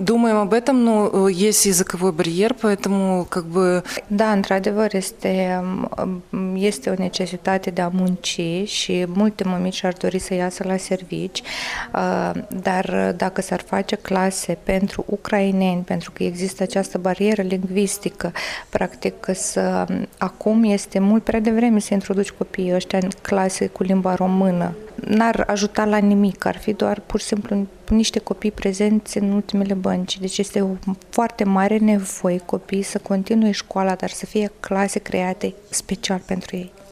думаем об этом, но есть языковой барьер, поэтому как бы... Da, într-adevăr, este o necesitate de a munci și multe mămici ar dori să iasă la servici, dar dacă s-ar face clase pentru ucraineni, pentru că există această barieră lingvistică, practic acum este mult prea devreme să introduci copiii ăștia în clase cu limba română. N-ar ajuta la nimic, ar fi doar pur și simplu niște copii prezenți în ultimele bănci. Deci este o foarte mare nevoie copiii să continue școala, dar să fie clase create special pentru ei.